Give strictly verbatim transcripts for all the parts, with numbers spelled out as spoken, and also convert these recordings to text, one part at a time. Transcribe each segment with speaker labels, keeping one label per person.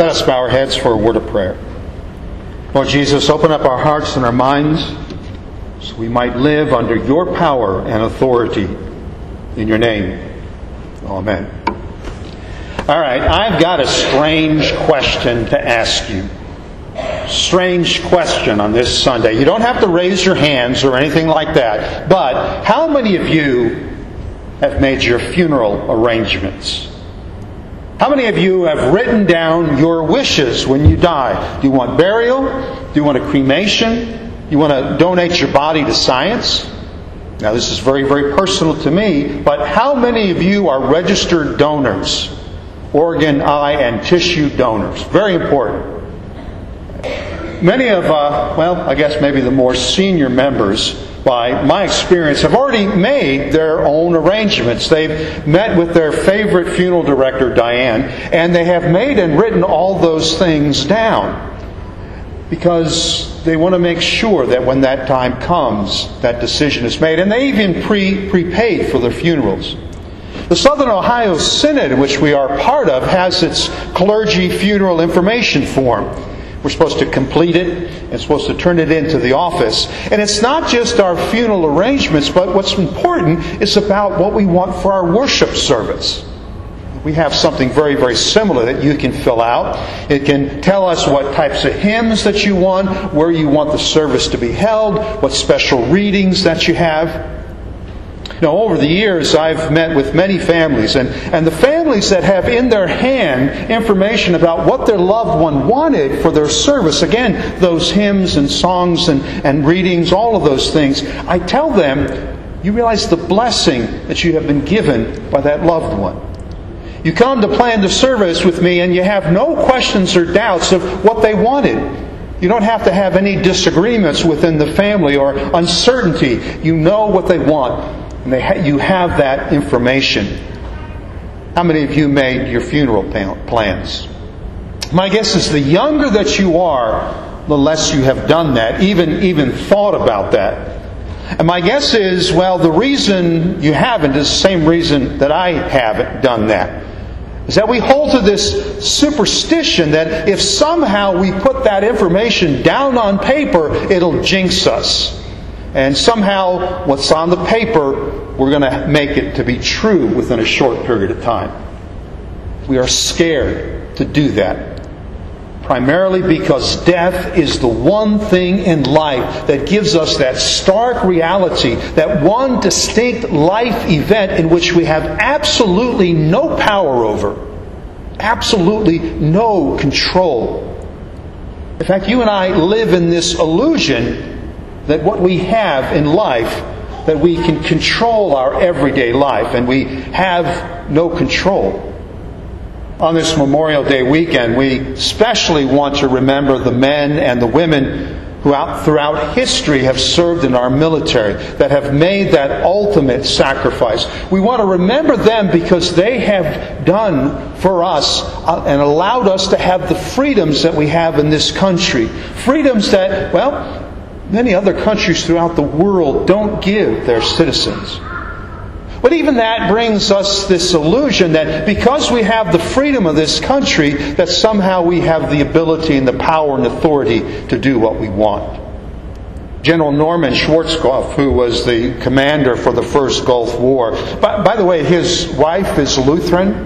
Speaker 1: Let us bow our heads for a word of prayer. Lord Jesus, open up our hearts and our minds so we might live under your power and authority. In your name, amen. All right, I've got a strange question to ask you. Strange question on this Sunday. You don't have to raise your hands or anything like that. But how many of you have made your funeral arrangements? How many of you have written down your wishes when you die? Do you want burial? Do you want a cremation? You want to donate your body to science? Now this is very, very personal to me, but how many of you are registered donors? Organ, eye, and tissue donors. Very important. Many of, uh, well, I guess maybe the more senior members, by my experience, have already made their own arrangements. They've met with their favorite funeral director, Diane, and they have made and written all those things down because they want to make sure that when that time comes, that decision is made. And they even pre prepaid for their funerals. The Southern Ohio Synod, which we are part of, has its clergy funeral information form. We're supposed to complete it and supposed to turn it into the office. And it's not just our funeral arrangements, but what's important is about what we want for our worship service. We have something very, very similar that you can fill out. It can tell us what types of hymns that you want, where you want the service to be held, what special readings that you have. Now, over the years, I've met with many families, and, and the families that have in their hand information about what their loved one wanted for their service, again, those hymns and songs and, and readings, all of those things, I tell them, you realize the blessing that you have been given by that loved one. You come to plan the service with me, and you have no questions or doubts of what they wanted. You don't have to have any disagreements within the family or uncertainty. You know what they want. And they ha- you have that information. How many of you made your funeral plans? My guess is the younger that you are, the less you have done that, even, even thought about that. And my guess is, well, the reason you haven't is the same reason that I haven't done that. Is that we hold to this superstition that if somehow we put that information down on paper, it'll jinx us. And somehow what's on the paper, we're going to make it to be true within a short period of time. We are scared to do that. Primarily because death is the one thing in life that gives us that stark reality, that one distinct life event in which we have absolutely no power over, absolutely no control. In fact, you and I live in this illusion that what we have in life, that we can control our everyday life, and we have no control. On this Memorial Day weekend, we especially want to remember the men and the women who out throughout history have served in our military, that have made that ultimate sacrifice. We want to remember them because they have done for us and allowed us to have the freedoms that we have in this country. Freedoms that, well, many other countries throughout the world don't give their citizens. But even that brings us this illusion that because we have the freedom of this country, that somehow we have the ability and the power and authority to do what we want. General Norman Schwarzkopf, who was the commander for the first Gulf War, by, by the way, his wife is Lutheran.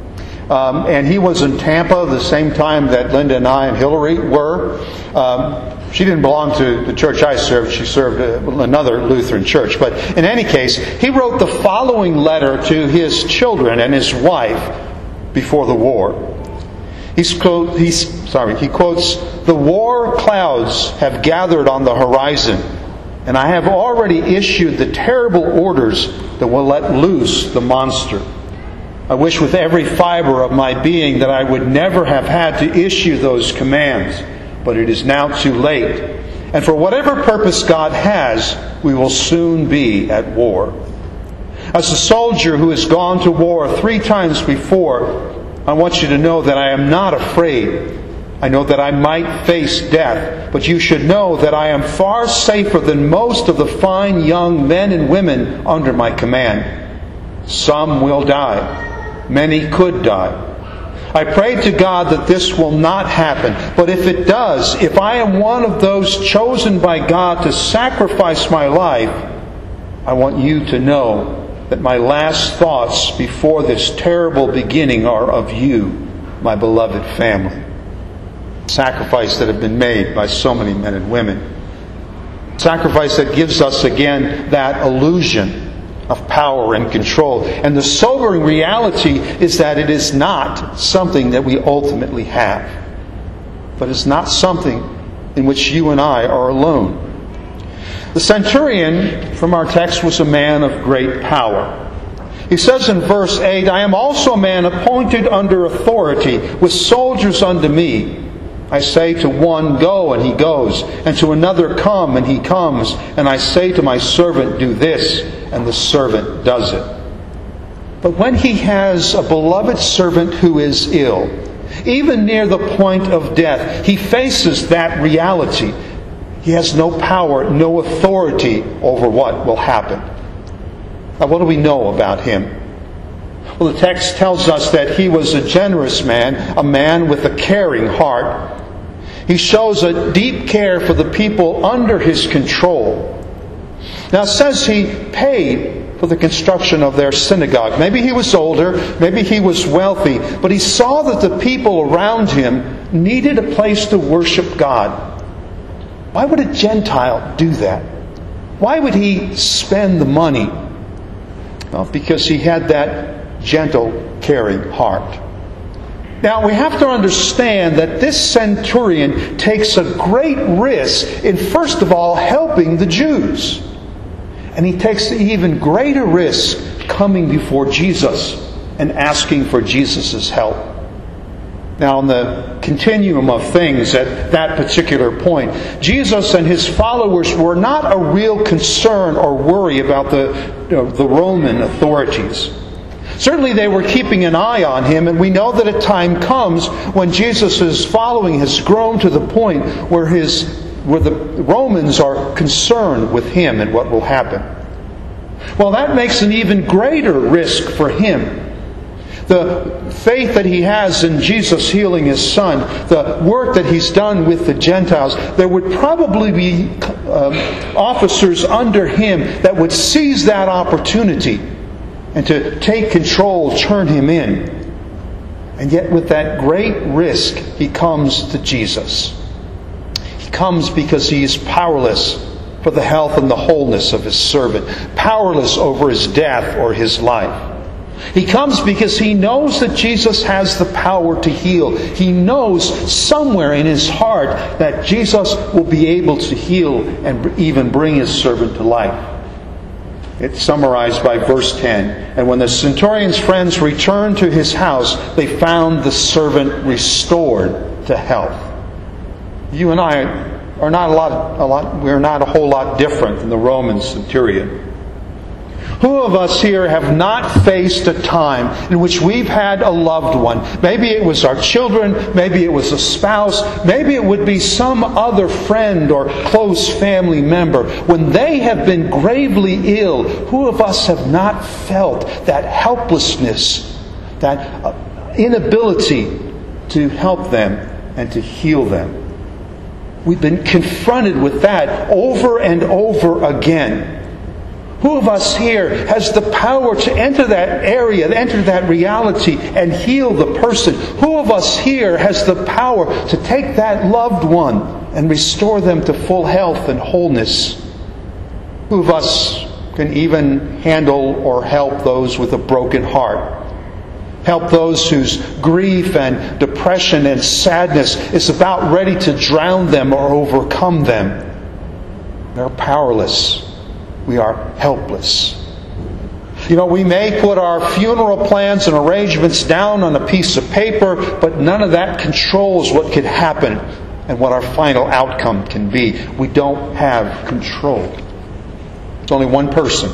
Speaker 1: Um, and he was in Tampa the same time that Linda and I and Hillary were. Um, she didn't belong to the church I served. She served another Lutheran church. But in any case, he wrote the following letter to his children and his wife before the war. He's, he's, sorry, he quotes, "The war clouds have gathered on the horizon, and I have already issued the terrible orders that will let loose the monster. I wish with every fiber of my being that I would never have had to issue those commands, but it is now too late. And for whatever purpose God has, we will soon be at war. As a soldier who has gone to war three times before, I want you to know that I am not afraid. I know that I might face death, but you should know that I am far safer than most of the fine young men and women under my command. Some will die. Many could die. I pray to God that this will not happen. But if it does, if I am one of those chosen by God to sacrifice my life, I want you to know that my last thoughts before this terrible beginning are of you, my beloved family. Sacrifice that have been made by so many men and women. Sacrifice that gives us again that illusion of power and control. And the sobering reality is that it is not something that we ultimately have. But it's not something in which you and I are alone. The centurion from our text was a man of great power. He says in verse eight, I am also a man appointed under authority, with soldiers under me. I say to one, go, and he goes, and to another, come, and he comes, and I say to my servant, do this, and the servant does it. But when he has a beloved servant who is ill, even near the point of death, he faces that reality. He has no power, no authority over what will happen. Now, what do we know about him? Well, the text tells us that he was a generous man, a man with a caring heart. He shows a deep care for the people under his control. Now it says he paid for the construction of their synagogue. Maybe he was older, maybe he was wealthy, but he saw that the people around him needed a place to worship God. Why would a Gentile do that? Why would he spend the money? Well, because he had that gentle, caring heart. Now, we have to understand that this centurion takes a great risk in, first of all, helping the Jews. And he takes the even greater risk coming before Jesus and asking for Jesus' help. Now, on the continuum of things at that particular point, Jesus and his followers were not a real concern or worry about the, you know, the Roman authorities. Certainly they were keeping an eye on him, and we know that a time comes when Jesus' following has grown to the point where his where the Romans are concerned with him and what will happen. Well, that makes an even greater risk for him. The faith that he has in Jesus healing his son, the work that he's done with the Gentiles, there would probably be um, officers under him that would seize that opportunity and to take control, turn him in. And yet with that great risk, he comes to Jesus. He comes because he is powerless for the health and the wholeness of his servant, powerless over his death or his life. He comes because he knows that Jesus has the power to heal. He knows somewhere in his heart that Jesus will be able to heal and even bring his servant to life. It's summarized by verse ten. And when the centurion's friends returned to his house, they found the servant restored to health. You and I are not a lot, a lot, we're not a whole lot different than the Roman centurion. Who of us here have not faced a time in which we've had a loved one? Maybe it was our children, maybe it was a spouse, maybe it would be some other friend or close family member. When they have been gravely ill, who of us have not felt that helplessness, that inability to help them and to heal them? We've been confronted with that over and over again. Who of us here has the power to enter that area, enter that reality, and heal the person? Who of us here has the power to take that loved one and restore them to full health and wholeness? Who of us can even handle or help those with a broken heart? Help those whose grief and depression and sadness is about ready to drown them or overcome them? They're powerless. We are helpless. You know, we may put our funeral plans and arrangements down on a piece of paper, but none of that controls what could happen and what our final outcome can be. We don't have control. There's only one person.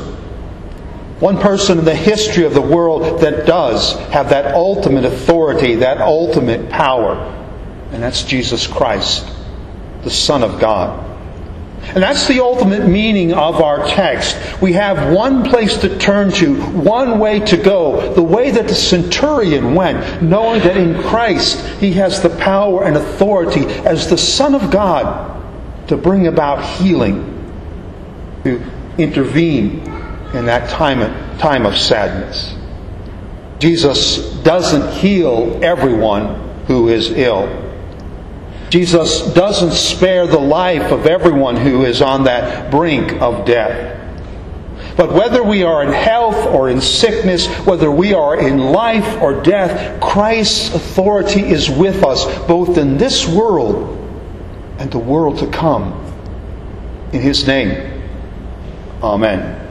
Speaker 1: One person in the history of the world that does have that ultimate authority, that ultimate power. And that's Jesus Christ, the Son of God. And that's the ultimate meaning of our text. We have one place to turn to, one way to go, the way that the centurion went, knowing that in Christ he has the power and authority as the Son of God to bring about healing, to intervene in that time of, time of sadness. Jesus doesn't heal everyone who is ill. Jesus doesn't spare the life of everyone who is on that brink of death. But whether we are in health or in sickness, whether we are in life or death, Christ's authority is with us, both in this world and the world to come. In His name, Amen.